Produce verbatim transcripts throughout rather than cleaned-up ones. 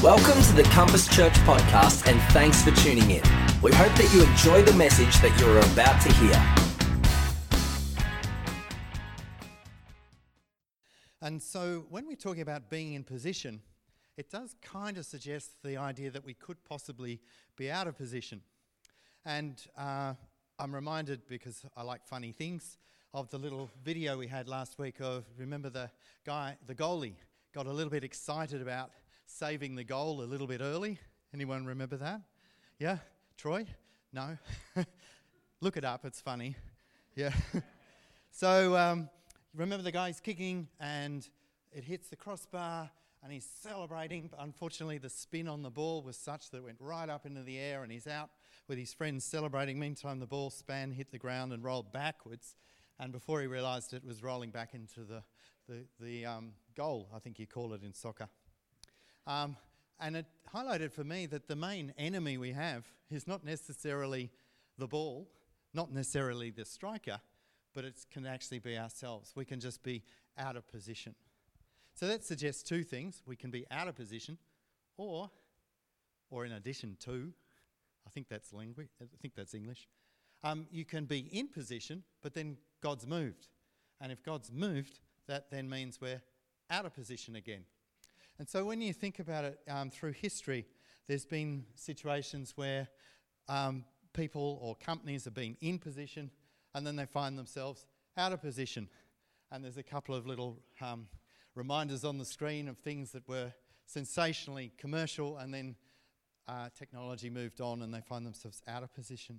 Welcome to the Compass Church podcast, and thanks for tuning in. We hope that you enjoy the message that you're about to hear. And so when we're talking about being in position, it does kind of suggest the idea that we could possibly be out of position. And uh, I'm reminded, because I like funny things, of the little video we had last week of, remember the guy, the goalie, got a little bit excited about saving the goal a little bit early. Anyone remember that? Yeah? Troy? No? Look it up, it's funny. Yeah. So um, remember the guy's kicking and it hits the crossbar and he's celebrating, but unfortunately the spin on the ball was such that it went right up into the air and he's out with his friends celebrating. Meantime, the ball span hit the ground and rolled backwards, and before he realised it was rolling back into the, the, the um, goal, I think you call it in soccer. Um, and it highlighted for me that the main enemy we have is not necessarily the ball, not necessarily the striker, but it can actually be ourselves. We can just be out of position. So that suggests two things. We can be out of position, or, or in addition to, I think that's language. I think that's English. Um, you can be in position, but then God's moved. And if God's moved, that then means we're out of position again. And so when you think about it um, through history, there's been situations where um, people or companies have been in position and then they find themselves out of position. And there's a couple of little um, reminders on the screen of things that were sensationally commercial, and then uh, technology moved on and they find themselves out of position.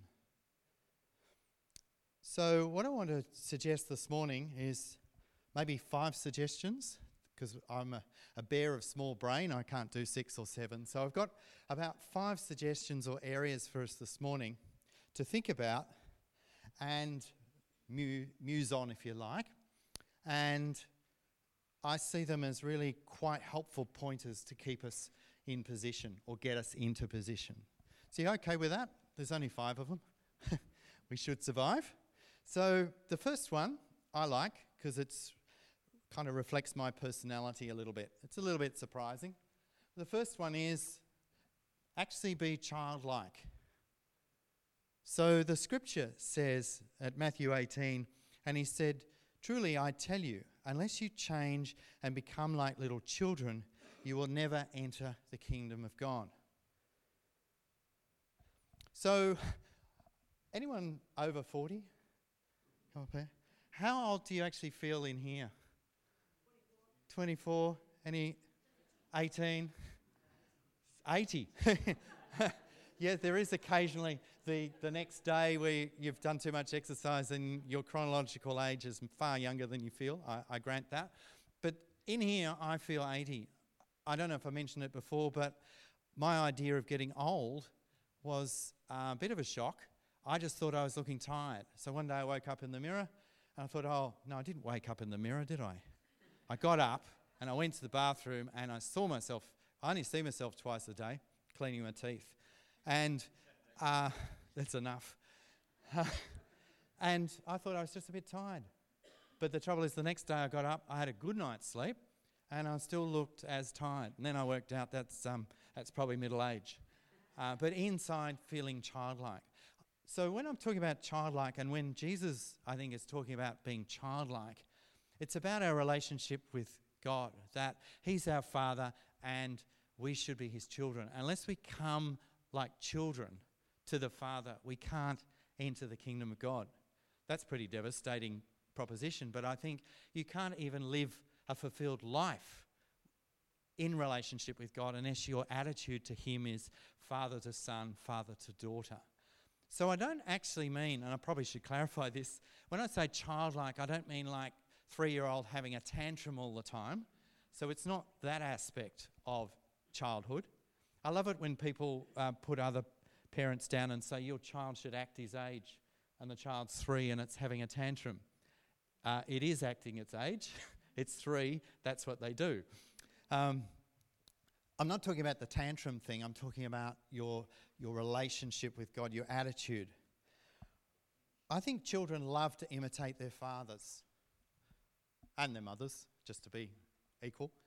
So what I want to suggest this morning is maybe five suggestions, because I'm a, a bear of small brain. I can't do six or seven. So I've got about five suggestions or areas for us this morning to think about and mu- muse on, if you like. And I see them as really quite helpful pointers to keep us in position or get us into position. So you okay with that? There's only five of them. We should survive. So the first one I like because it's kind of reflects my personality a little bit. It's a little bit surprising. The first one is actually be childlike. So the scripture says at Matthew eighteen, and he said, "Truly I tell you, unless you change and become like little children, you will never enter the kingdom of God." So anyone over forty? Come up here. How old do you actually feel in here? twenty-four, any eighteen, eighty. Yeah, there is occasionally the, the next day where you've done too much exercise and your chronological age is far younger than you feel. I, I grant that. But in here, I feel eighty. I don't know if I mentioned it before, but my idea of getting old was uh, a bit of a shock. I just thought I was looking tired. So one day I woke up in the mirror and I thought, oh, no, I didn't wake up in the mirror, did I? I got up and I went to the bathroom and I saw myself, I only see myself twice a day, cleaning my teeth. And uh, that's enough. And I thought I was just a bit tired. But the trouble is the next day I got up, I had a good night's sleep and I still looked as tired. And then I worked out that's, um, that's probably middle age. Uh, but inside feeling childlike. So when I'm talking about childlike, and when Jesus, I think, is talking about being childlike, it's about our relationship with God, that he's our Father and we should be his children. Unless we come like children to the Father, we can't enter the kingdom of God. That's a pretty devastating proposition, but I think you can't even live a fulfilled life in relationship with God unless your attitude to him is father to son, father to daughter. So I don't actually mean, and I probably should clarify this, when I say childlike, I don't mean like three-year-old having a tantrum all the time. So it's not that aspect of childhood. I love it when people uh, put other parents down and say, your child should act his age, and the child's three and it's having a tantrum. Uh, it is acting its age. It's three. That's what they do. Um, I'm not talking about the tantrum thing. I'm talking about your, your relationship with God, your attitude. I think children love to imitate their fathers and their mothers, just to be equal.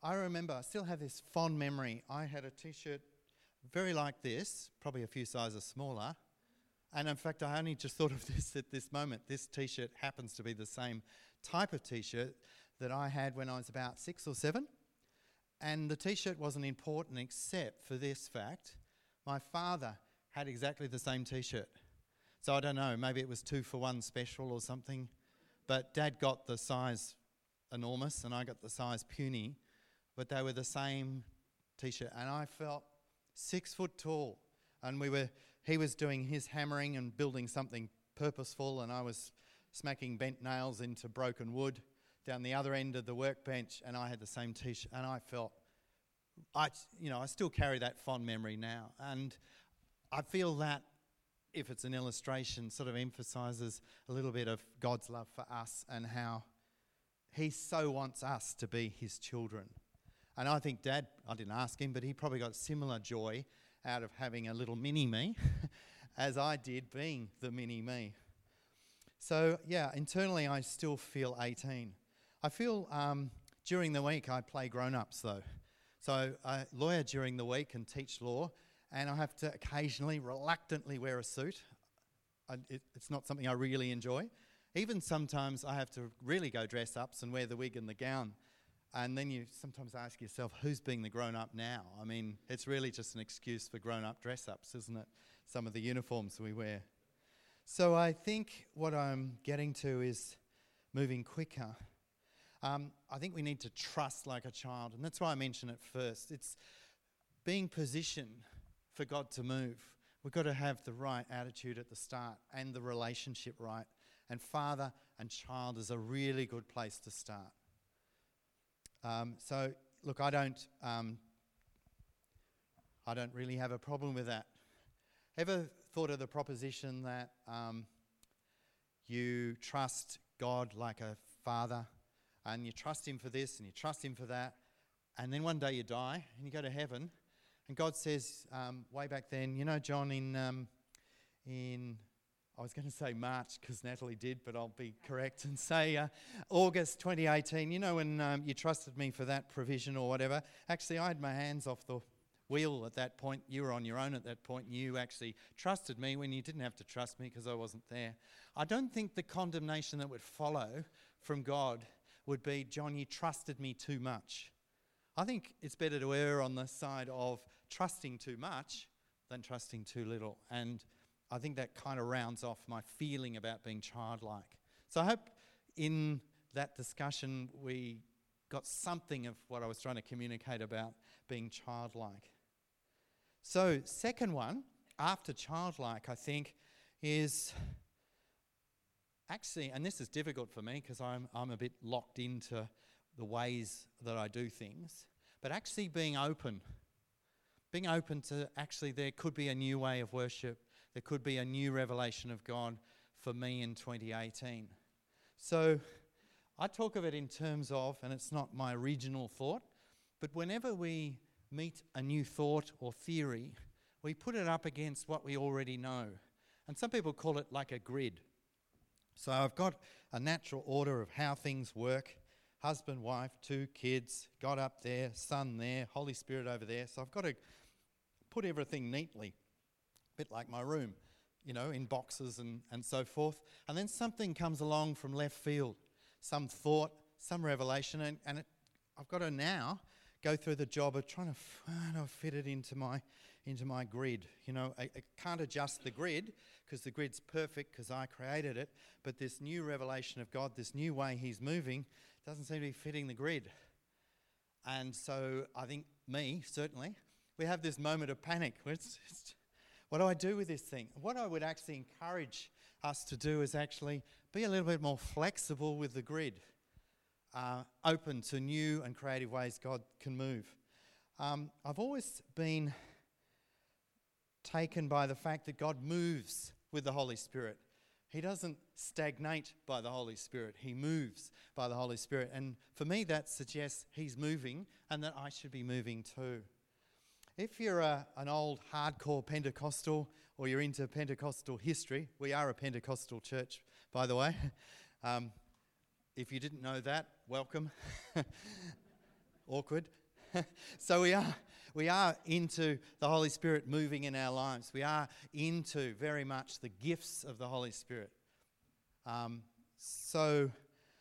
I remember, I still have this fond memory. I had a T-shirt very like this, probably a few sizes smaller. And in fact, I only just thought of this at this moment. This T-shirt happens to be the same type of T-shirt that I had when I was about six or seven. And the T-shirt wasn't important except for this fact. My father had exactly the same T-shirt. So I don't know, maybe it was two for one special or something. But Dad got the size enormous and I got the size puny. But they were the same T-shirt. And I felt six foot tall. And we were, he was doing his hammering and building something purposeful, and I was smacking bent nails into broken wood down the other end of the workbench, and I had the same T-shirt, and I felt, I, you know, I still carry that fond memory now. And I feel that, if it's an illustration, sort of emphasises a little bit of God's love for us and how he so wants us to be his children. And I think Dad, I didn't ask him, but he probably got similar joy out of having a little mini-me as I did being the mini-me. So, yeah, internally I still feel eighteen. I feel um, during the week I play grown-ups, though. So I lawyer during the week and teach law, and I have to occasionally, reluctantly wear a suit. I, it, it's not something I really enjoy. Even sometimes I have to really go dress-ups and wear the wig and the gown. And then you sometimes ask yourself, who's being the grown-up now? I mean, it's really just an excuse for grown-up dress-ups, isn't it? Some of the uniforms we wear. So I think what I'm getting to is moving quicker. Um, I think we need to trust like a child, and that's why I mentioned it first. It's being positioned for God to move. We've got to have the right attitude at the start and the relationship right. And father and child is a really good place to start. Um, so, look, I don't, um, I don't really have a problem with that. Ever thought of the proposition that um, you trust God like a father, and you trust him for this and you trust him for that, and then one day you die and you go to heaven, and God says, um, way back then, you know, John, in um, in I was going to say March because Natalie did, but I'll be correct and say uh, August twenty eighteen. You know, when um, you trusted me for that provision or whatever. Actually, I had my hands off the wheel at that point. You were on your own at that point. You actually trusted me when you didn't have to trust me because I wasn't there. I don't think the condemnation that would follow from God would be, John, you trusted me too much. I think it's better to err on the side of trusting too much than trusting too little. And I think that kind of rounds off my feeling about being childlike. So I hope in that discussion we got something of what I was trying to communicate about being childlike. So second one, after childlike, I think, is actually, and this is difficult for me because I'm, I'm a bit locked into the ways that I do things, but actually being open. Being open to actually there could be a new way of worship. There could be a new revelation of God for me in twenty eighteen. So I talk of it in terms of, and it's not my original thought, but whenever we meet a new thought or theory, we put it up against what we already know. And some people call it like a grid. So I've got a natural order of how things work. Husband, wife, two kids, God up there, Son there, Holy Spirit over there. So I've got to put everything neatly. Bit like my room, you know, in boxes and, and so forth. And then something comes along from left field, some thought, some revelation, and, and it, I've got to now go through the job of trying to f- fit it into my into my grid. You know, I, I can't adjust the grid because the grid's perfect because I created it, but this new revelation of God, this new way he's moving, doesn't seem to be fitting the grid. And so I think me, certainly, we have this moment of panic. It's, it's, what do I do with this thing? What I would actually encourage us to do is actually be a little bit more flexible with the grid, uh, open to new and creative ways God can move. Um, I've always been taken by the fact that God moves with the Holy Spirit. He doesn't stagnate by the Holy Spirit. He moves by the Holy Spirit. And for me, that suggests he's moving and that I should be moving too. If you're a, an old hardcore Pentecostal or you're into Pentecostal history, we are a Pentecostal church, by the way. Um, if you didn't know that, welcome. awkward. So we are, we are into the Holy Spirit moving in our lives. We are into very much the gifts of the Holy Spirit. Um, so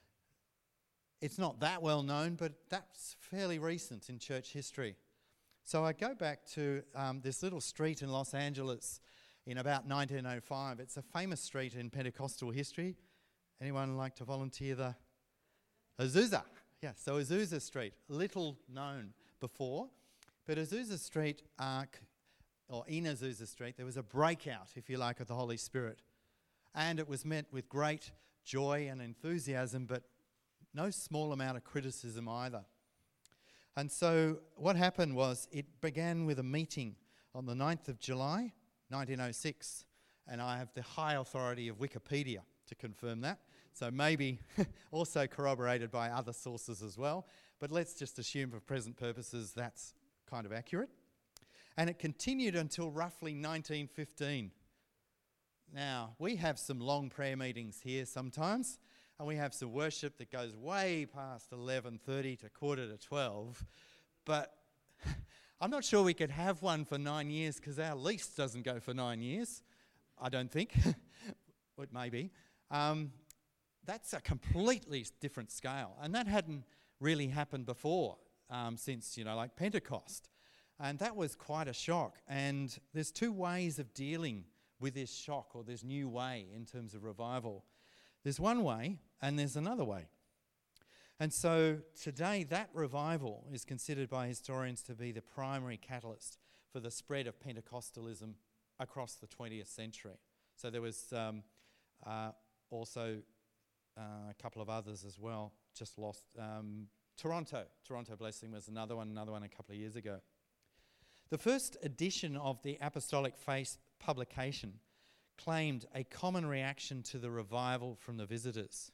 it's not that well known, but that's fairly recent in church history. So I go back to um, this little street in Los Angeles in about nineteen oh five. It's a famous street in Pentecostal history. Anyone like to volunteer the Azusa? Yeah, so Azusa Street, little known before, but Azusa Street, uh, or in Azusa Street, there was a breakout, if you like, of the Holy Spirit. And it was met with great joy and enthusiasm, but no small amount of criticism either. And so what happened was it began with a meeting on the ninth of July, nineteen oh six, and I have the high authority of Wikipedia to confirm that. So maybe also corroborated by other sources as well. But let's just assume for present purposes that's kind of accurate. And it continued until roughly nineteen fifteen. Now, we have some long prayer meetings here sometimes, and we have some worship that goes way past eleven thirty to quarter to twelve. But I'm not sure we could have one for nine years because our lease doesn't go for nine years. I don't think. It may be. Um, That's a completely different scale. And that hadn't really happened before um, since, you know, like Pentecost. And that was quite a shock. And there's two ways of dealing with this shock or this new way in terms of revival. There's one way and there's another way. And so today that revival is considered by historians to be the primary catalyst for the spread of Pentecostalism across the twentieth century. So there was um, uh, also... Uh, a couple of others as well, just lost. Um, Toronto, Toronto Blessing was another one, another one a couple of years ago. The first edition of the Apostolic Faith publication claimed a common reaction to the revival from the visitors.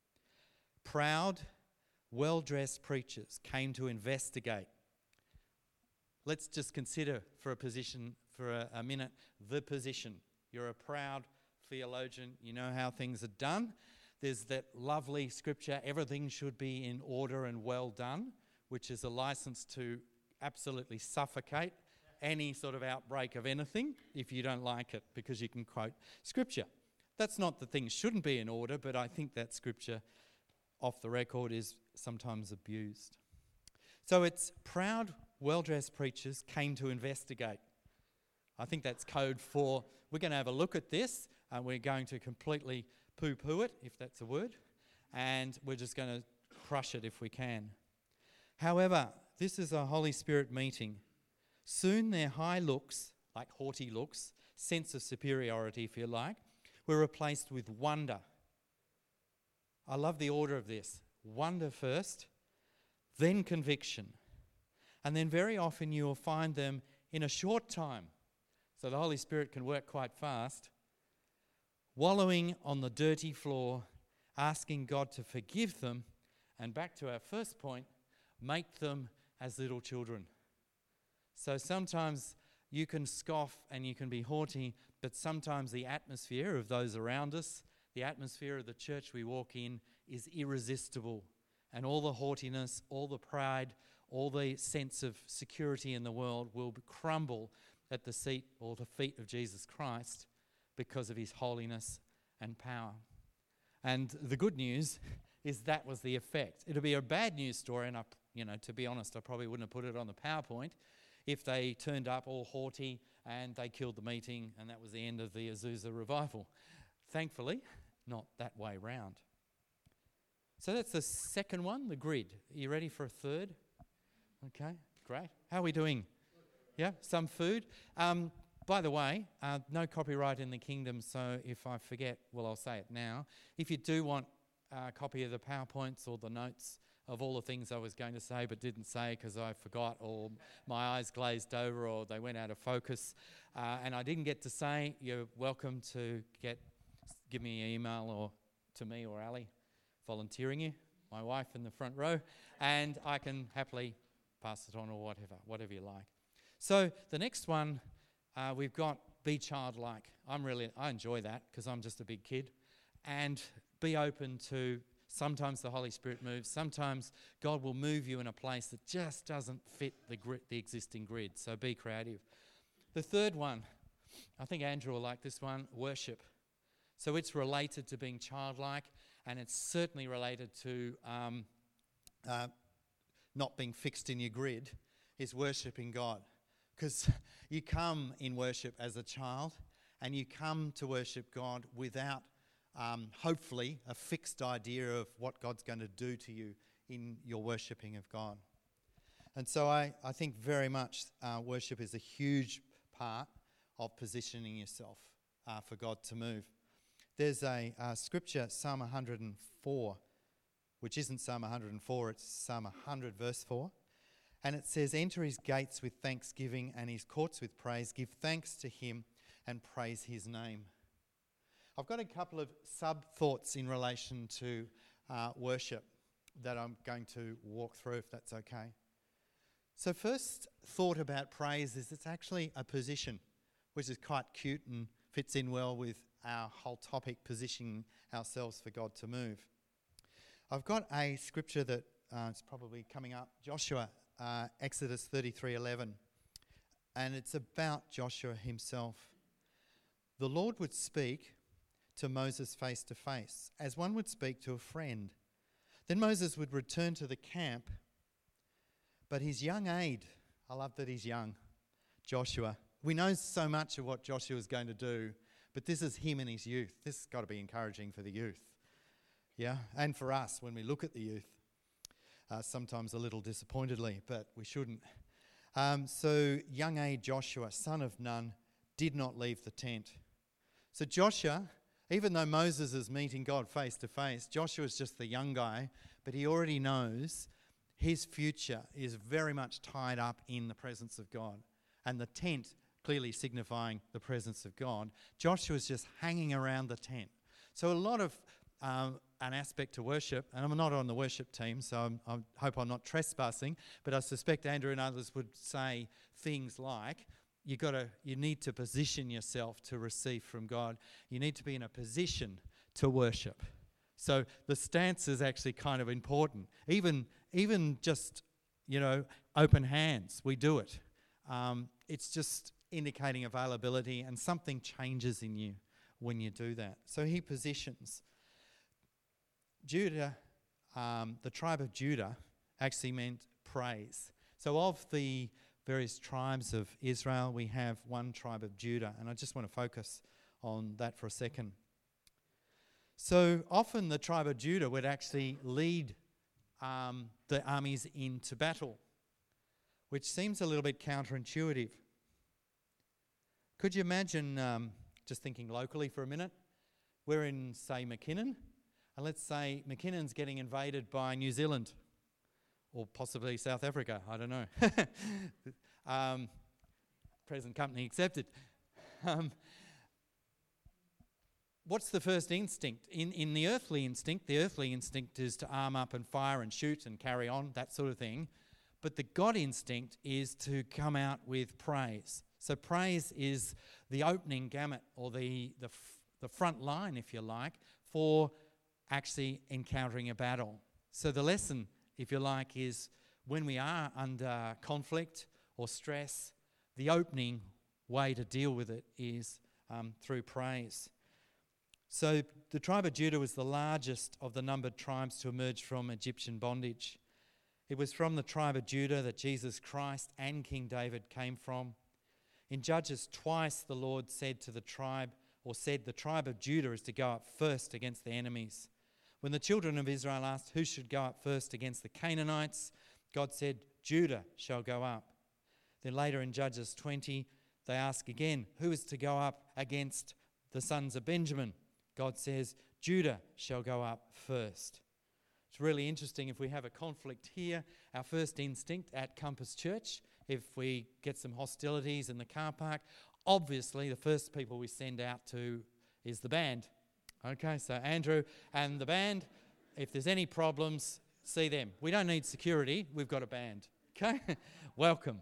Proud, well-dressed preachers came to investigate. Let's just consider for a position, for a, a minute, the position. You're a proud theologian, you know how things are done. There's that lovely scripture, everything should be in order and well done, which is a license to absolutely suffocate any sort of outbreak of anything if you don't like it, because you can quote scripture. That's not that things shouldn't be in order, but I think that scripture, off the record, is sometimes abused. So it's proud, well-dressed preachers came to investigate. I think that's code for, we're going to have a look at this, and we're going to completely poo-poo it, if that's a word, and we're just going to crush it if we can. However, this is a Holy Spirit meeting. Soon their high looks, like haughty looks, sense of superiority, if you like, were replaced with wonder. I love the order of this. Wonder first, then conviction. And then very often you will find them in a short time. So the Holy Spirit can work quite fast. Wallowing on the dirty floor, asking God to forgive them, and back to our first point, make them as little children. So sometimes you can scoff and you can be haughty, but sometimes the atmosphere of those around us, the atmosphere of the church we walk in, is irresistible. And all the haughtiness, all the pride, all the sense of security in the world will crumble at the seat or the feet of Jesus Christ, because of his holiness and power. And the good news is that was the effect. It'll be a bad news story, and I, you know, to be honest, I probably wouldn't have put it on the PowerPoint if they turned up all haughty and they killed the meeting and that was the end of the Azusa revival. Thankfully, not that way round. So that's the second one, the grid. Are you ready for a third? Okay, great. How are we doing? Yeah, some food. Um, By the way, uh, no copyright in the kingdom, so if I forget, well, I'll say it now. If you do want a copy of the PowerPoints or the notes of all the things I was going to say but didn't say because I forgot, or my eyes glazed over, or they went out of focus, uh, and I didn't get to say, you're welcome to get give me an email or to me or Ali, volunteering you, my wife in the front row, and I can happily pass it on or whatever, whatever you like. So the next one, Uh, we've got be childlike. I'm really, I enjoy that because I'm just a big kid. And be open to Sometimes the Holy Spirit moves. Sometimes God will move you in a place that just doesn't fit the grid, the existing grid. So be creative. The third one, I think Andrew will like this one, worship. So it's related to being childlike, and it's certainly related to um, uh, not being fixed in your grid, is worshipping God. Because you come in worship as a child, and you come to worship God without, um, hopefully, a fixed idea of what God's going to do to you in your worshipping of God. And so I, I think very much uh, worship is a huge part of positioning yourself uh, for God to move. There's a uh, scripture, Psalm one hundred four, which isn't Psalm one hundred four, it's Psalm one hundred verse four. And it says, enter his gates with thanksgiving and his courts with praise. Give thanks to him and praise his name. I've got a couple of sub-thoughts in relation to uh, worship that I'm going to walk through, if that's okay. So first thought about praise is it's actually a position, which is quite cute and fits in well with our whole topic, positioning ourselves for God to move. I've got a scripture that uh, it's probably coming up, Joshua, uh, Exodus thirty-three eleven, and it's about Joshua himself. The Lord would speak to Moses face to face, as one would speak to a friend. Then Moses would return to the camp, but his young aide, I love that he's young, Joshua. We know so much of what Joshua is going to do, but this is him in his youth. This has got to be encouraging for the youth. Yeah, and for us when we look at the youth, uh, sometimes a little disappointedly, but we shouldn't. Um, so young aide Joshua, son of Nun, did not leave the tent. So Joshua, even though Moses is meeting God face to face, Joshua's just the young guy, but he already knows his future is very much tied up in the presence of God. And the tent clearly signifying the presence of God. Joshua's just hanging around the tent. So a lot of um, an aspect to worship, and I'm not on the worship team, so I'm, I hope I'm not trespassing, but I suspect Andrew and others would say things like, you got to, you need to position yourself to receive from God. You need to be in a position to worship. So the stance is actually kind of important. Even, even just, you know, open hands, we do it. Um, it's just indicating availability, and something changes in you when you do that. So he positions. Judah, um, the tribe of Judah actually meant praise. So of the various tribes of Israel, we have one tribe of Judah, and I just want to focus on that for a second. So often the tribe of Judah would actually lead um, the armies into battle, which seems a little bit counterintuitive. Could you imagine, um, just thinking locally for a minute, we're in, say, McKinnon, and let's say McKinnon's getting invaded by New Zealand, or possibly South Africa, I don't know. um, present company accepted. Um, what's the first instinct? In, in the earthly instinct, the earthly instinct is to arm up and fire and shoot and carry on, that sort of thing. But the God instinct is to come out with praise. So praise is the opening gamut, or the, the, f- the front line, if you like, for actually encountering a battle. So the lesson, if you like, is when we are under conflict or stress, the opening way to deal with it is um, through praise. So the tribe of Judah was the largest of the numbered tribes to emerge from Egyptian bondage. It was from the tribe of Judah that Jesus Christ and King David came from. In Judges, twice the Lord said to the tribe, or said the tribe of Judah is to go up first against the enemies. When the children of Israel asked who should go up first against the Canaanites, God said, Judah shall go up. Then later in Judges twenty, they ask again, who is to go up against the sons of Benjamin? God says, Judah shall go up first. It's really interesting if we have a conflict here, our first instinct at Compass Church, if we get some hostilities in the car park, obviously the first people we send out to is the band. Okay, so Andrew and the band, if there's any problems, see them. We don't need security, we've got a band. Okay, welcome.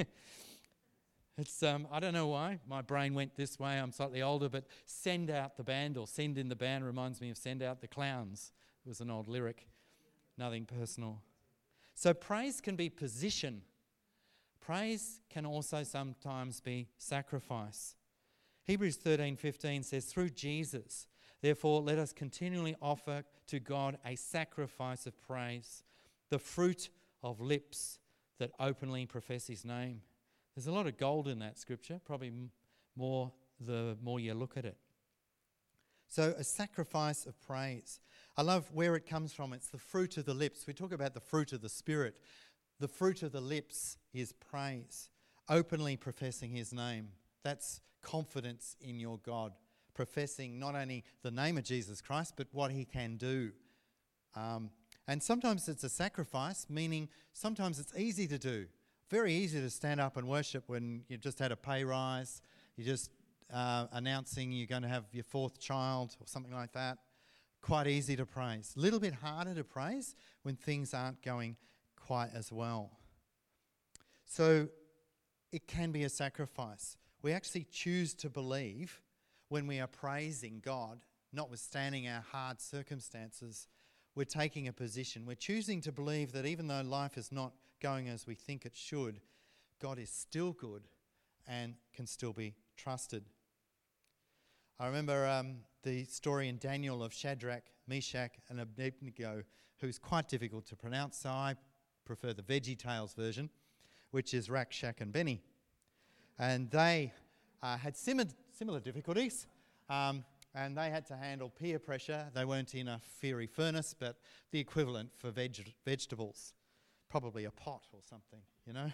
It's um, I don't know why, my brain went this way, I'm slightly older, but send out the band or send in the band reminds me of send out the clowns. was an old lyric. Nothing personal. So praise can be position. Praise can also sometimes be sacrifice. Hebrews thirteen fifteen says, through Jesus, therefore let us continually offer to God a sacrifice of praise, the fruit of lips that openly profess his name. There's a lot of gold in that scripture, probably m- more the more you look at it. So a sacrifice of praise. I love where it comes from. It's the fruit of the lips. We talk about the fruit of the Spirit. The fruit of the lips is praise, openly professing his name. That's confidence in your God, professing not only the name of Jesus Christ, but what he can do. Um, and sometimes it's a sacrifice, meaning sometimes it's easy to do. Very easy to stand up and worship when you've just had a pay rise, you're just uh, announcing you're going to have your fourth child or something like that. Quite easy to praise. A little bit harder to praise when things aren't going quite as well. So it can be a sacrifice. We actually choose to believe when we are praising God, notwithstanding our hard circumstances, we're taking a position. We're choosing to believe that even though life is not going as we think it should, God is still good and can still be trusted. I remember um, the story in Daniel of Shadrach, Meshach and Abednego, who's quite difficult to pronounce, so I prefer the Veggie Tales version, which is Rak, Shak and Benny. And they uh, had similar, similar difficulties, um, and they had to handle peer pressure. They weren't in a fiery furnace, but the equivalent for veg- vegetables, probably a pot or something, you know.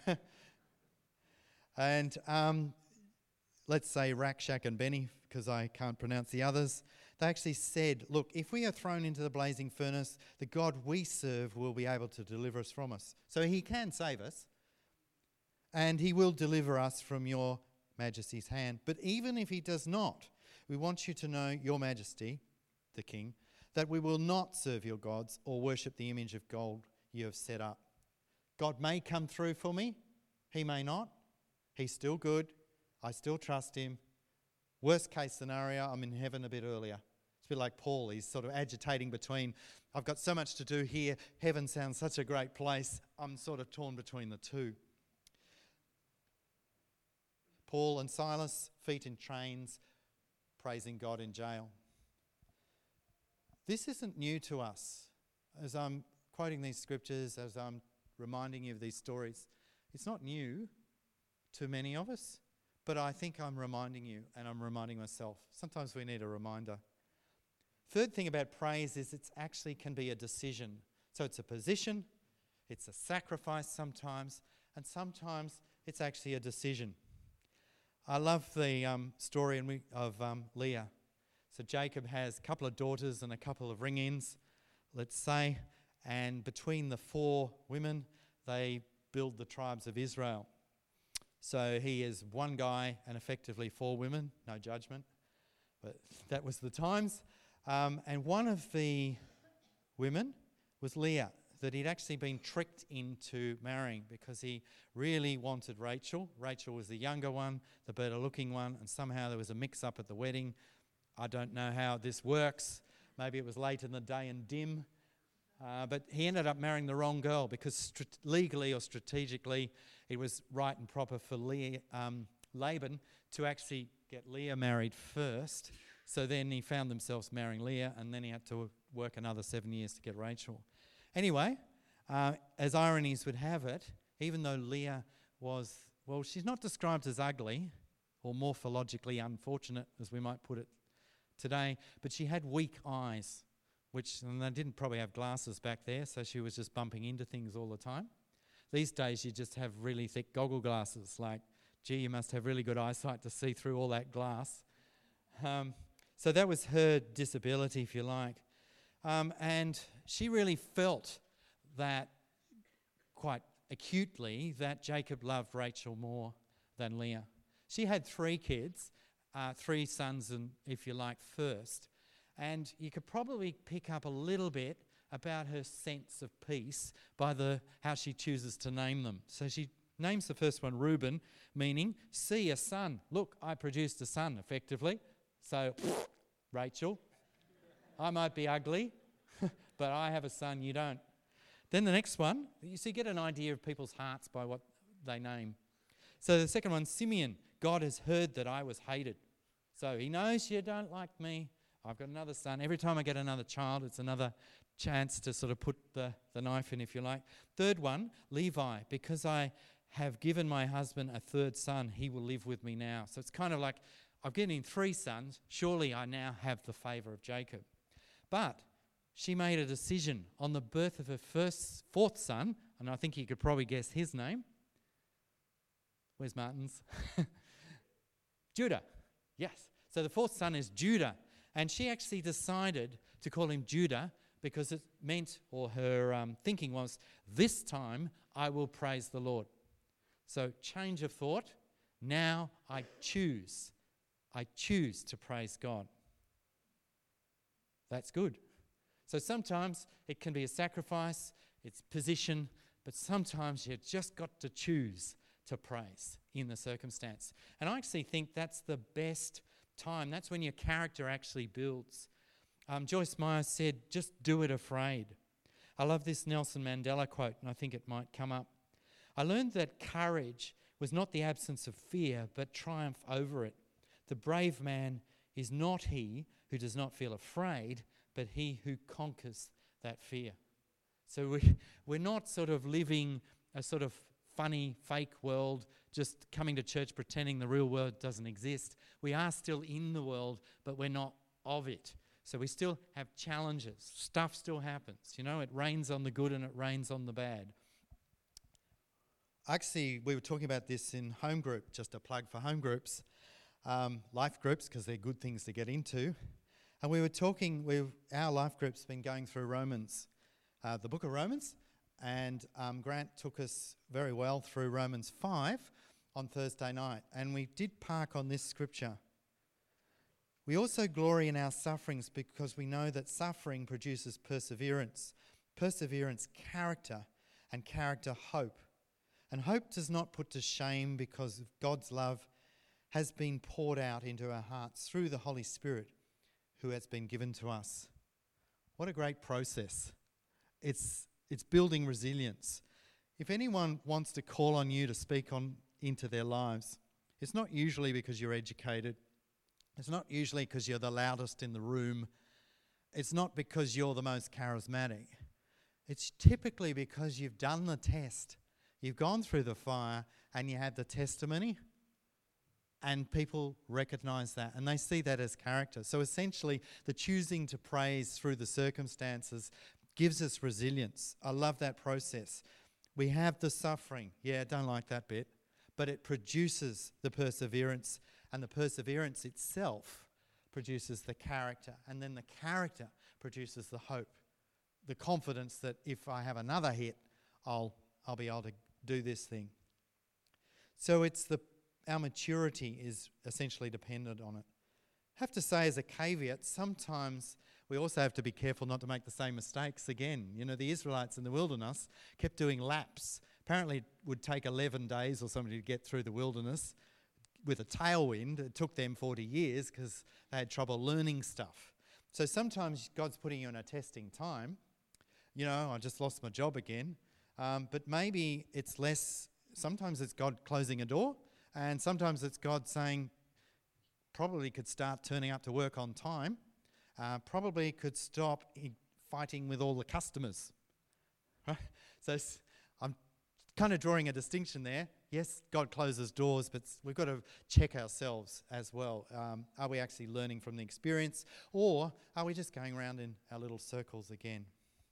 and um, let's say Rak, Shak and Benny, because I can't pronounce the others, they actually said, look, if we are thrown into the blazing furnace, the God we serve will be able to deliver us from us. So he can save us, and he will deliver us from your majesty's hand. But even if he does not, we want you to know, your majesty, the king, that we will not serve your gods or worship the image of gold you have set up. God may come through for me. He may not. He's still good. I still trust him. Worst case scenario, I'm in heaven a bit earlier. It's a bit like Paul. He's sort of agitating between, I've got so much to do here. Heaven sounds such a great place. I'm sort of torn between the two. Paul and Silas, feet in chains, praising God in jail. This isn't new to us. As I'm quoting these scriptures, as I'm reminding you of these stories, it's not new to many of us, but I think I'm reminding you and I'm reminding myself. Sometimes we need a reminder. Third thing about praise is it actually can be a decision. So it's a position, it's a sacrifice sometimes, and sometimes it's actually a decision. I love the um, story in we, of um, Leah. So Jacob has a couple of daughters and a couple of ring-ins, let's say, and between the four women, they build the tribes of Israel. So he is one guy and effectively four women, no judgment, but that was the times. Um, and one of the women was Leah, that he'd actually been tricked into marrying because he really wanted Rachel. Rachel was the younger one, the better looking one, and somehow there was a mix-up at the wedding. I don't know how this works. Maybe it was late in the day and dim. Uh, but he ended up marrying the wrong girl because st- legally or strategically it was right and proper for Leah, um, Laban to actually get Leah married first. So then he found themselves marrying Leah, and then he had to work another seven years to get Rachel. Anyway, uh, as ironies would have it, even though Leah was, well, she's not described as ugly or morphologically unfortunate, as we might put it today, but she had weak eyes, which, and they didn't probably have glasses back there, so she was just bumping into things all the time. These days you just have really thick goggle glasses, like, gee, you must have really good eyesight to see through all that glass. Um, so that was her disability, if you like. Um, and she really felt that quite acutely that Jacob loved Rachel more than Leah. She had three kids, uh, three sons, and if you like, first. And you could probably pick up a little bit about her sense of peace by the how she chooses to name them. So she names the first one Reuben, meaning, see a son. Look, I produced a son, effectively. So, Rachel, I might be ugly, but I have a son, you don't. Then the next one, you see, get an idea of people's hearts by what they name. So the second one, Simeon, God has heard that I was hated. So he knows you don't like me. I've got another son. Every time I get another child, it's another chance to sort of put the, the knife in, if you like. Third one, Levi, because I have given my husband a third son, he will live with me now. So it's kind of like, I've given him three sons, surely I now have the favour of Jacob. But she made a decision on the birth of her first, fourth son, and I think you could probably guess his name. Where's Martin's? Judah. Yes. So the fourth son is Judah. And she actually decided to call him Judah because it meant, or her um, thinking was, this time I will praise the Lord. So change of thought. Now I choose. I choose to praise God. That's good. So sometimes it can be a sacrifice, it's position, but sometimes you've just got to choose to praise in the circumstance. And I actually think that's the best time. That's when your character actually builds. Um, Joyce Meyer said, just do it afraid. I love this Nelson Mandela quote, and I think it might come up. I learned that courage was not the absence of fear, but triumph over it. The brave man is not he who does not feel afraid, but he who conquers that fear. So we, we're not sort of living a sort of funny, fake world, just coming to church pretending the real world doesn't exist. We are still in the world, but we're not of it. So we still have challenges. Stuff still happens. You know, it rains on the good and it rains on the bad. Actually, we were talking about this in home group, just a plug for home groups, um, life groups, because they're good things to get into. And we were talking, we've, our life group's been going through Romans, uh, the book of Romans, and um, Grant took us very well through Romans five on Thursday night, and we did park on this scripture. We also glory in our sufferings because we know that suffering produces perseverance, perseverance character, and character hope. And hope does not put to shame because God's love has been poured out into our hearts through the Holy Spirit who has been given to us. What a great process. It's it's building resilience. If anyone wants to call on you to speak on into their lives, it's not usually because you're educated. It's not usually because you're the loudest in the room. It's not because you're the most charismatic. It's typically because you've done the test. You've gone through the fire and you have the testimony, and people recognise that and they see that as character. So essentially, the choosing to praise through the circumstances gives us resilience. I love that process. We have the suffering. Yeah, I don't like that bit. But it produces the perseverance, and the perseverance itself produces the character, and then the character produces the hope, the confidence that if I have another hit, I'll I'll be able to do this thing. So it's the our maturity is essentially dependent on it. I have to say, as a caveat, sometimes we also have to be careful not to make the same mistakes again. You know, the Israelites in the wilderness kept doing laps. Apparently it would take eleven days or something to get through the wilderness with a tailwind. It took them forty years because they had trouble learning stuff. So sometimes God's putting you in a testing time. You know, I just lost my job again. Um, but maybe it's less, sometimes it's God closing a door, and sometimes it's God saying, probably could start turning up to work on time, uh, probably could stop I- fighting with all the customers. Right? So s- I'm kind of drawing a distinction there. Yes, God closes doors, but s- we've got to check ourselves as well. Um, are we actually learning from the experience, or are we just going around in our little circles again?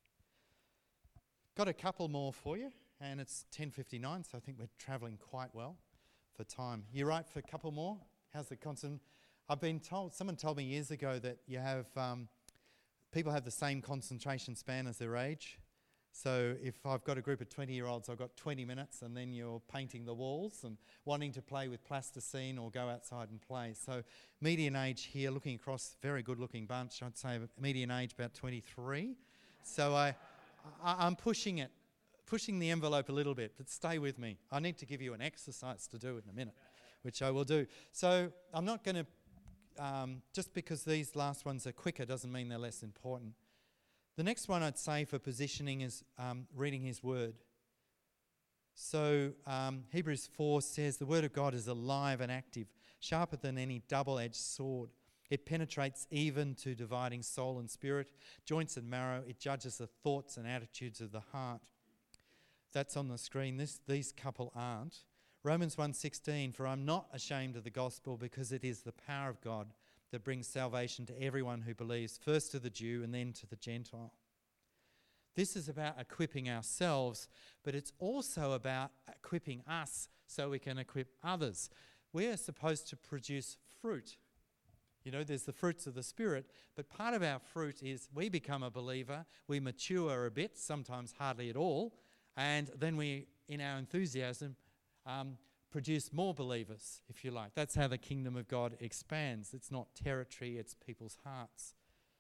Got a couple more for you, and it's ten fifty-nine, so I think we're travelling quite well for time. You right for a couple more? How's the constant? I've been told, someone told me years ago that you have, um, people have the same concentration span as their age. So if I've got a group of twenty-year-olds, I've got twenty minutes, and then you're painting the walls and wanting to play with plasticine or go outside and play. So median age here, looking across, very good-looking bunch, I'd say median age about twenty-three. So I... I, I'm pushing it, pushing the envelope a little bit, but stay with me. I need to give you an exercise to do in a minute, which I will do. So I'm not going to, um, just because these last ones are quicker doesn't mean they're less important. The next one I'd say for positioning is um, reading his word. So um, Hebrews four says the word of God is alive and active, sharper than any double-edged sword. It penetrates even to dividing soul and spirit, joints and marrow. It judges the thoughts and attitudes of the heart. That's on the screen. This, these couple aren't. Romans one sixteen, for I'm not ashamed of the gospel because it is the power of God that brings salvation to everyone who believes, first to the Jew and then to the Gentile. This is about equipping ourselves, but it's also about equipping us so we can equip others. We are supposed to produce fruit. You know, there's the fruits of the Spirit, but part of our fruit is we become a believer, we mature a bit, sometimes hardly at all, and then we, in our enthusiasm, um, produce more believers, if you like. That's how the kingdom of God expands. It's not territory, it's people's hearts.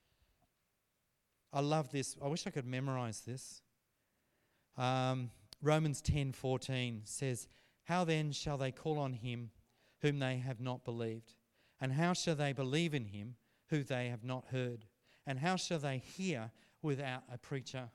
I love this. I wish I could memorize this. Um, Romans ten fourteen says, how then shall they call on him whom they have not believed? And how shall they believe in him who they have not heard? And how shall they hear without a preacher?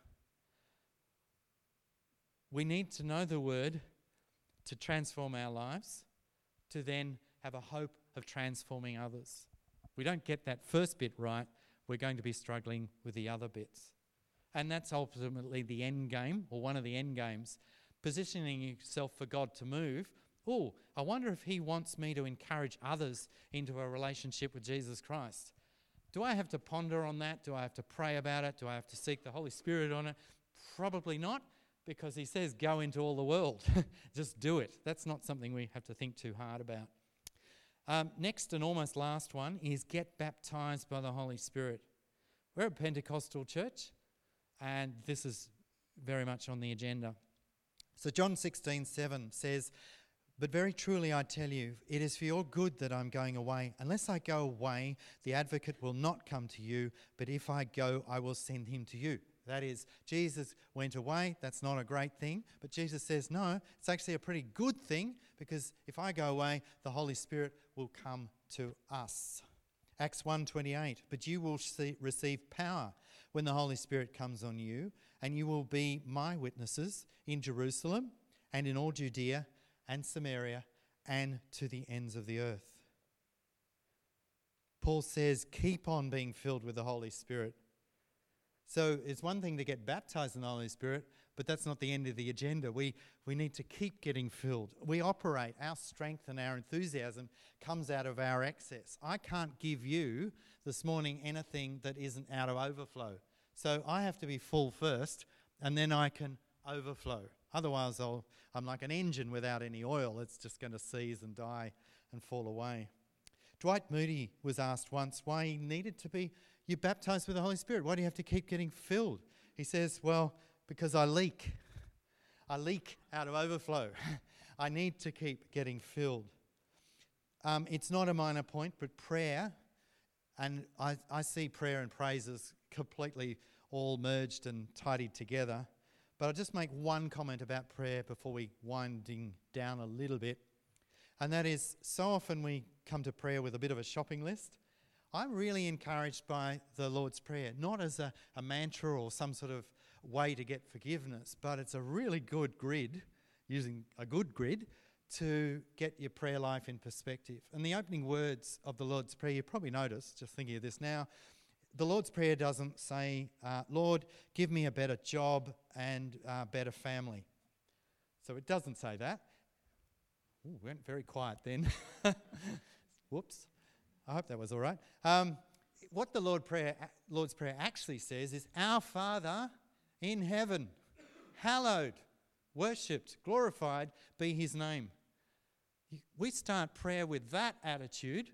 We need to know the word to transform our lives, to then have a hope of transforming others. If we don't get that first bit right, we're going to be struggling with the other bits. And that's ultimately the end game, or one of the end games, positioning yourself for God to move. Oh, I wonder if he wants me to encourage others into a relationship with Jesus Christ. Do I have to ponder on that? Do I have to pray about it? Do I have to seek the Holy Spirit on it? Probably not, because he says go into all the world. Just do it. That's not something we have to think too hard about. Um, next and almost last one is get baptized by the Holy Spirit. We're a Pentecostal church, and this is very much on the agenda. So John sixteen seven says, but very truly I tell you, it is for your good that I'm going away. Unless I go away, the advocate will not come to you, but if I go, I will send him to you. That is, Jesus went away. That's not a great thing. But Jesus says, no, it's actually a pretty good thing, because if I go away, the Holy Spirit will come to us. Acts one twenty-eight, but you will see, receive power when the Holy Spirit comes on you, and you will be my witnesses in Jerusalem and in all Judea and Samaria and to the ends of the earth. Paul says, keep on being filled with the Holy Spirit. So it's one thing to get baptized in the Holy Spirit, but that's not the end of the agenda. We we need to keep getting filled. We operate, our strength and our enthusiasm comes out of our excess. I can't give you this morning anything that isn't out of overflow. So I have to be full first, and then I can overflow. Otherwise, I'll, I'm like an engine without any oil. It's just going to seize and die and fall away. Dwight Moody was asked once why he needed to be you baptized with the Holy Spirit. Why do you have to keep getting filled? He says, well, because I leak. I leak out of overflow. I need to keep getting filled. Um, it's not a minor point, but prayer, and I, I see prayer and praises completely all merged and tidied together. But I'll just make one comment about prayer before we winding down a little bit. And that is, so often we come to prayer with a bit of a shopping list. I'm really encouraged by the Lord's Prayer, not as a, a mantra or some sort of way to get forgiveness, but it's a really good grid, using a good grid, to get your prayer life in perspective. And the opening words of the Lord's Prayer, you probably noticed, just thinking of this now, the Lord's Prayer doesn't say, uh, Lord, give me a better job and a uh, better family. So it doesn't say that. Ooh, went very quiet then. Whoops. I hope that was all right. Um, what the Lord prayer, Lord's Prayer actually says is, Our Father in heaven, hallowed, worshipped, glorified be his name. We start prayer with that attitude.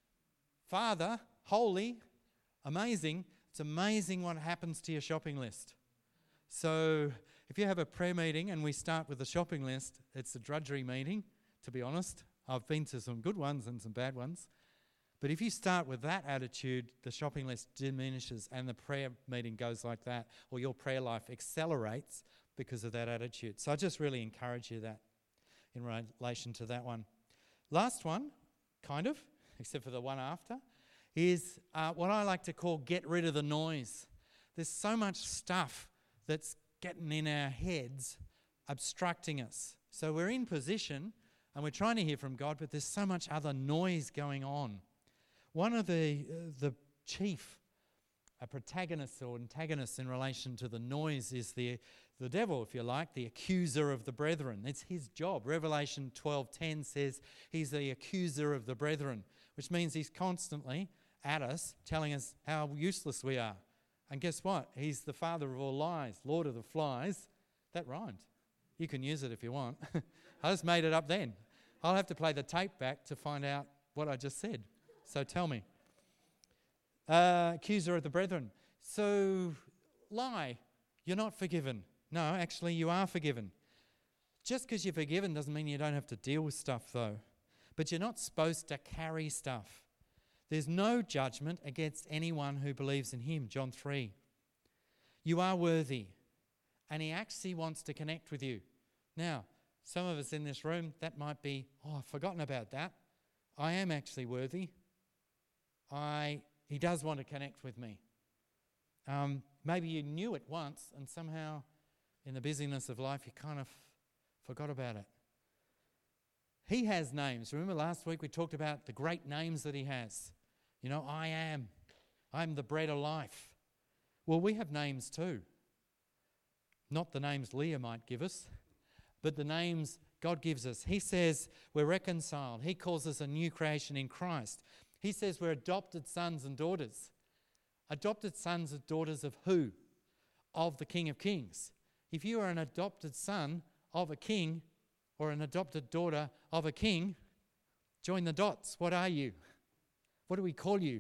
Father, holy, amazing. It's amazing what happens to your shopping list. So if you have a prayer meeting and we start with the shopping list, it's a drudgery meeting, to be honest. I've been to some good ones and some bad ones. But if you start with that attitude, the shopping list diminishes and the prayer meeting goes like that, or your prayer life accelerates because of that attitude. So I just really encourage you that in relation to that one. Last one, kind of, except for the one after, is uh, what I like to call get rid of the noise. There's so much stuff that's getting in our heads, obstructing us. So we're in position and we're trying to hear from God, but there's so much other noise going on. One of the uh, the chief uh, protagonists or antagonists in relation to the noise is the the devil, if you like, the accuser of the brethren. It's his job. Revelation twelve ten says he's the accuser of the brethren, which means he's constantly at us, telling us how useless we are. And guess what? He's the father of all lies, Lord of the flies. That rhymed. You can use it if you want. I just made it up then. I'll have to play the tape back to find out what I just said. So tell me. Uh, accuser of the brethren. So lie. You're not forgiven. No, actually you are forgiven. Just because you're forgiven doesn't mean you don't have to deal with stuff though. But you're not supposed to carry stuff. There's no judgment against anyone who believes in him, John three. You are worthy, and he actually wants to connect with you. Now, some of us in this room, that might be, oh, I've forgotten about that. I am actually worthy. I, he does want to connect with me. Um, maybe you knew it once, and somehow in the busyness of life, you kind of forgot about it. He has names. Remember last week we talked about the great names that he has. You know, I am. I'm the bread of life. Well, we have names too. Not the names Leah might give us, but the names God gives us. He says we're reconciled. He calls us a new creation in Christ. He says we're adopted sons and daughters. Adopted sons and daughters of who? Of the King of Kings. If you are an adopted son of a king or an adopted daughter of a king, join the dots. What are you? What do we call you?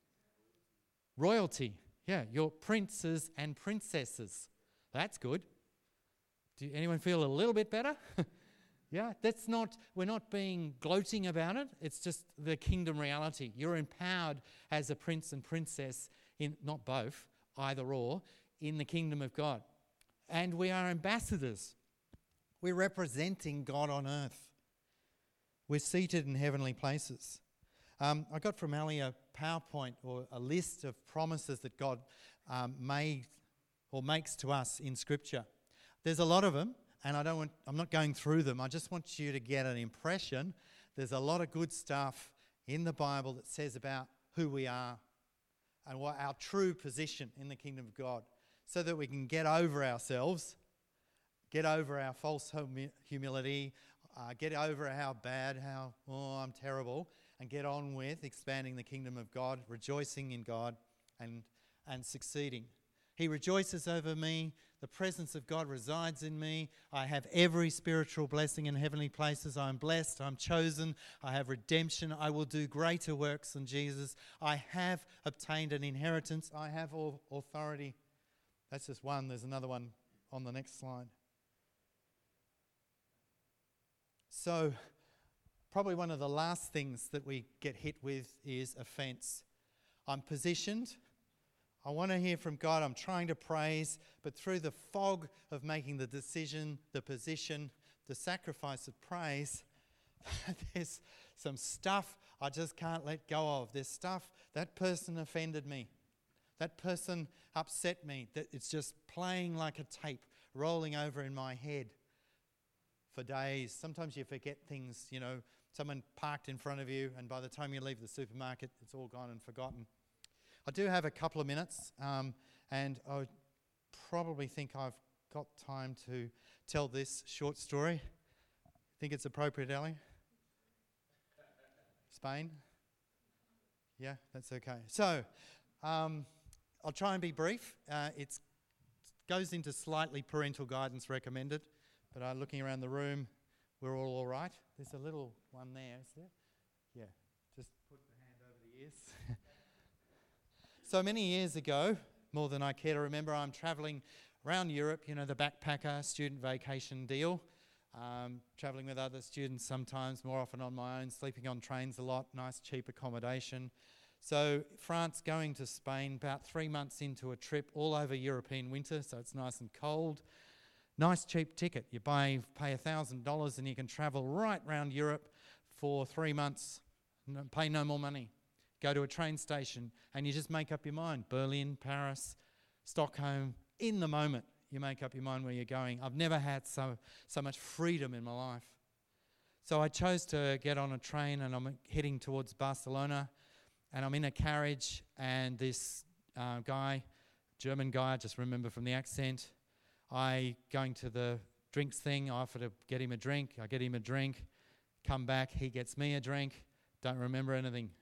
Royalty. Yeah, you're princes and princesses. That's good. Do anyone feel a little bit better? Yeah, that's not, we're not being gloating about it. It's just the kingdom reality. You're empowered as a prince and princess, in not both, either or, in the kingdom of God. And we are ambassadors. We're representing God on earth. We're seated in heavenly places. Um, I got from Ali a PowerPoint or a list of promises that God um, made or makes to us in Scripture. There's a lot of them, and I don't want, I'm not going through them. I just want you to get an impression. There's a lot of good stuff in the Bible that says about who we are and what our true position in the kingdom of God, so that we can get over ourselves, get over our false humi- humility, uh, get over how bad, how, oh, I'm terrible, and get on with expanding the kingdom of God, rejoicing in God and, and succeeding. He rejoices over me. The presence of God resides in me. I have every spiritual blessing in heavenly places. I'm blessed. I'm chosen. I have redemption. I will do greater works than Jesus. I have obtained an inheritance. I have all authority. That's just one. There's another one on the next slide. So, probably one of the last things that we get hit with is offense. I'm positioned. I want to hear from God. I'm trying to praise, but through the fog of making the decision, the position, the sacrifice of praise, there's some stuff I just can't let go of. There's stuff, that person offended me. That person upset me. That it's just playing like a tape, rolling over in my head for days. Sometimes you forget things, you know, someone parked in front of you, and by the time you leave the supermarket, it's all gone and forgotten. I do have a couple of minutes, um, and I probably think I've got time to tell this short story. Think it's appropriate, Ali? Spain? Yeah, that's okay. So, um, I'll try and be brief. Uh, it goes into slightly parental guidance recommended, but uh, looking around the room, we're all all right. There's a little one there, is there? Yeah, just put the hand over the ears. So many years ago, more than I care to remember, I'm travelling around Europe, you know, the backpacker student vacation deal, um, travelling with other students sometimes, more often on my own, sleeping on trains a lot, nice cheap accommodation. So France going to Spain, about three months into a trip all over European winter, so it's nice and cold. Nice cheap ticket. You buy, pay one thousand dollars and you can travel right around Europe for three months, no, pay no more money. Go to a train station and you just make up your mind. Berlin, Paris, Stockholm, in the moment, you make up your mind where you're going. I've never had so so much freedom in my life. So I chose to get on a train, and I'm heading towards Barcelona, and I'm in a carriage, and this uh, guy, German guy, I just remember from the accent, I going to the drinks thing, I offer to get him a drink, I get him a drink, come back, he gets me a drink, don't remember anything.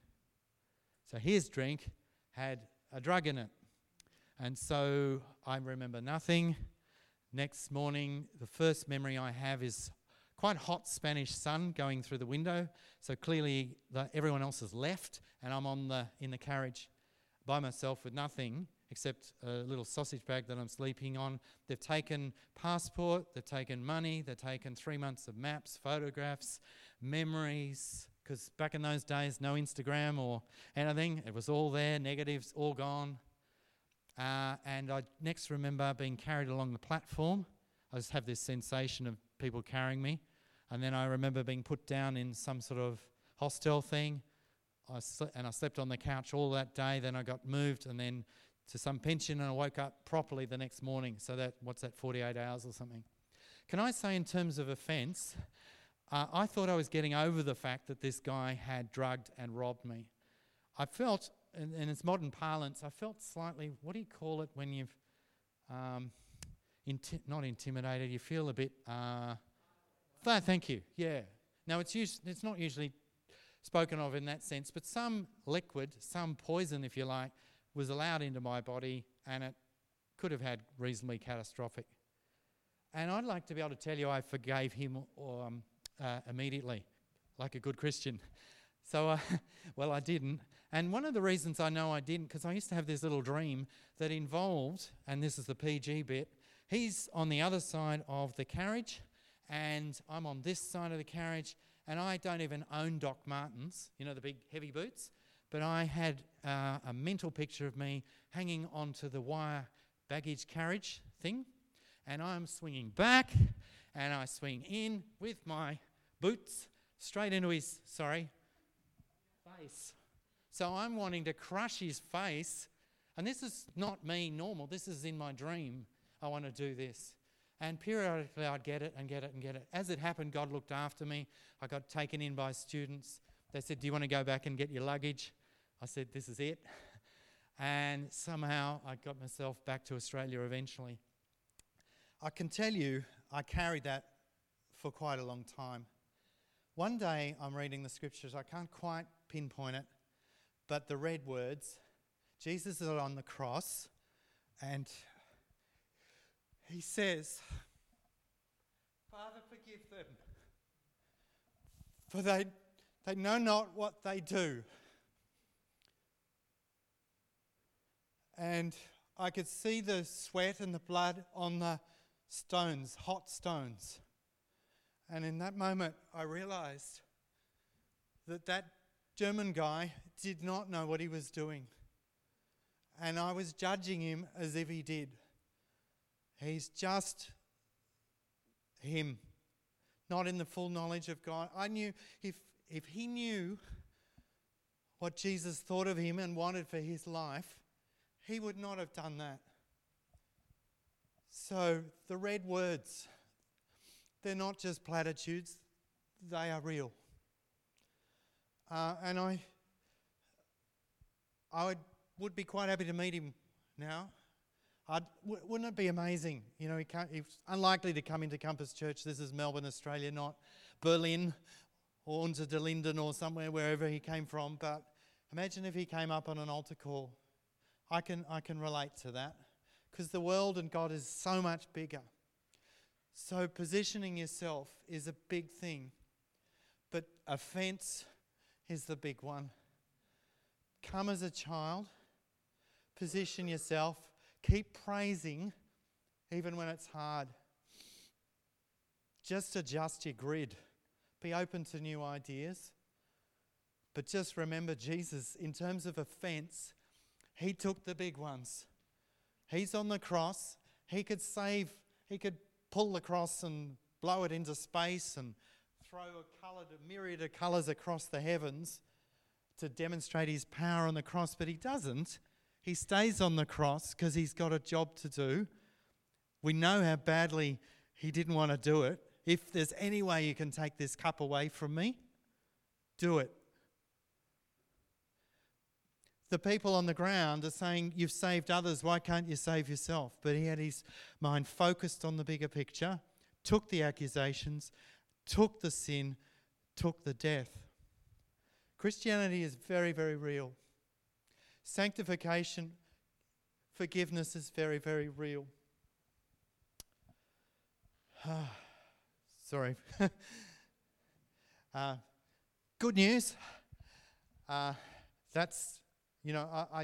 So his drink had a drug in it. And so I remember nothing. Next morning, the first memory I have is quite hot Spanish sun going through the window. So clearly the, everyone else has left, and I'm on the in the carriage by myself with nothing except a little sausage bag that I'm sleeping on. They've taken passport, they've taken money, they've taken three months of maps, photographs, memories, because back in those days, no Instagram or anything. It was all there, negatives, all gone. Uh, and I next remember being carried along the platform. I just have this sensation of people carrying me. And then I remember being put down in some sort of hostel thing. I sl- and I slept on the couch all that day. Then I got moved and then to some pension, and I woke up properly the next morning. So that, what's that, forty-eight hours or something? Can I say in terms of offence, uh, I thought I was getting over the fact that this guy had drugged and robbed me. I felt, in, in its modern parlance, I felt slightly, what do you call it when you've, um, inti- not intimidated, you feel a bit, uh, th- thank you, yeah. Now it's, us- it's not usually spoken of in that sense, but some liquid, some poison if you like, was allowed into my body, and it could have had reasonably catastrophic. And I'd like to be able to tell you I forgave him um, uh, immediately, like a good Christian. So, uh, well, I didn't. And one of the reasons I know I didn't, because I used to have this little dream that involved, and this is the P G bit, he's on the other side of the carriage, and I'm on this side of the carriage, and I don't even own Doc Martens, you know, the big heavy boots, but I had uh, a mental picture of me hanging onto the wire baggage carriage thing, and I'm swinging back, and I swing in with my boots straight into his, sorry, face. So I'm wanting to crush his face, and this is not me normal, this is in my dream. I want to do this. And periodically I'd get it and get it and get it. As it happened, God looked after me. I got taken in by students. They said, do you want to go back and get your luggage? I said, this is it. And somehow I got myself back to Australia eventually. I can tell you, I carried that for quite a long time. One day I'm reading the scriptures, I can't quite pinpoint it, but the red words, Jesus is on the cross, and he says, Father, forgive them, for they, they know not what they do. And I could see the sweat and the blood on the stones, hot stones. And in that moment, I realized that that German guy did not know what he was doing. And I was judging him as if he did. He's just him, not in the full knowledge of God. I knew if if he knew what Jesus thought of him and wanted for his life, he would not have done that. So the red words, they're not just platitudes, they are real. Uh, and I I would, would be quite happy to meet him now. I'd, w- wouldn't it be amazing? You know, he can't, he's unlikely to come into Compass Church. This is Melbourne, Australia, not Berlin or Unter den Linden or somewhere, wherever he came from. But imagine if he came up on an altar call. I can, I can relate to that, because the world and God is so much bigger. So positioning yourself is a big thing, but offence is the big one. Come as a child, position yourself, keep praising even when it's hard. Just adjust your grid. Be open to new ideas. But just remember, Jesus, in terms of offence, he took the big ones. He's on the cross. He could save, he could pull the cross and blow it into space and throw a coloured, a myriad of colours across the heavens to demonstrate his power on the cross, but he doesn't. He stays on the cross because he's got a job to do. We know how badly he didn't want to do it. If there's any way you can take this cup away from me, do it. The people on the ground are saying, you've saved others, why can't you save yourself? But he had his mind focused on the bigger picture, took the accusations, took the sin, took the death. Christianity is very, very real. Sanctification, forgiveness is very, very real. Sorry. uh, good news. Uh, that's... You know, I, I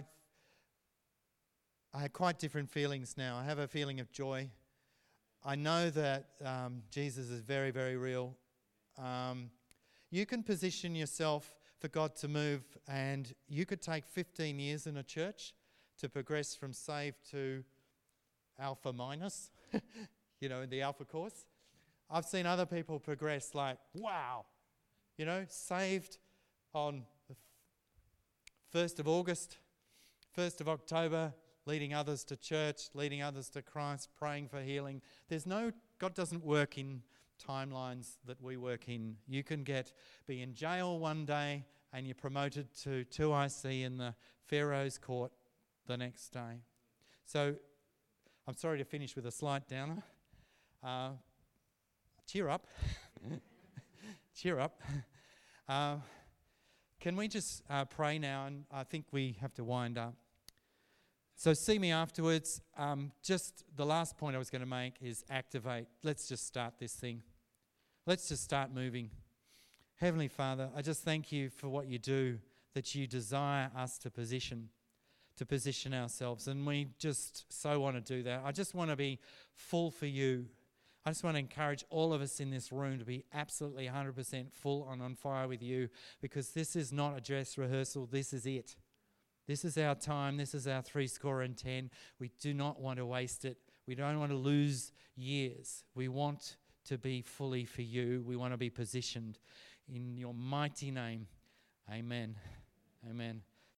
I have quite different feelings now. I have a feeling of joy. I know that um, Jesus is very, very real. Um, you can position yourself for God to move, and you could take fifteen years in a church to progress from saved to alpha minus, you know, in the alpha course. I've seen other people progress like, wow, you know, saved on first of August, first of October, leading others to church, leading others to Christ, praying for healing. There's no, God doesn't work in timelines that we work in. You can get, be in jail one day and you're promoted to two I C in the Pharaoh's court the next day. So, I'm sorry to finish with a slight downer. Uh, cheer up. cheer up. Uh, Can we just uh, pray now? And I think we have to wind up. So see me afterwards. Um, just the last point I was going to make is activate. Let's just start this thing. Let's just start moving. Heavenly Father, I just thank you for what you do, that you desire us to position, to position ourselves. And we just so want to do that. I just want to be full for you. I just want to encourage all of us in this room to be absolutely one hundred percent full and on fire with you, because this is not a dress rehearsal. This is it. This is our time. This is our three score and ten. We do not want to waste it. We don't want to lose years. We want to be fully for you. We want to be positioned in your mighty name. Amen. Amen.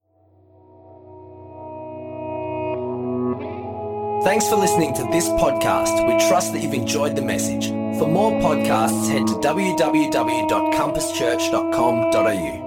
Thanks for listening to this podcast. We trust that you've enjoyed the message. For more podcasts, head to w w w dot compass church dot com dot a u.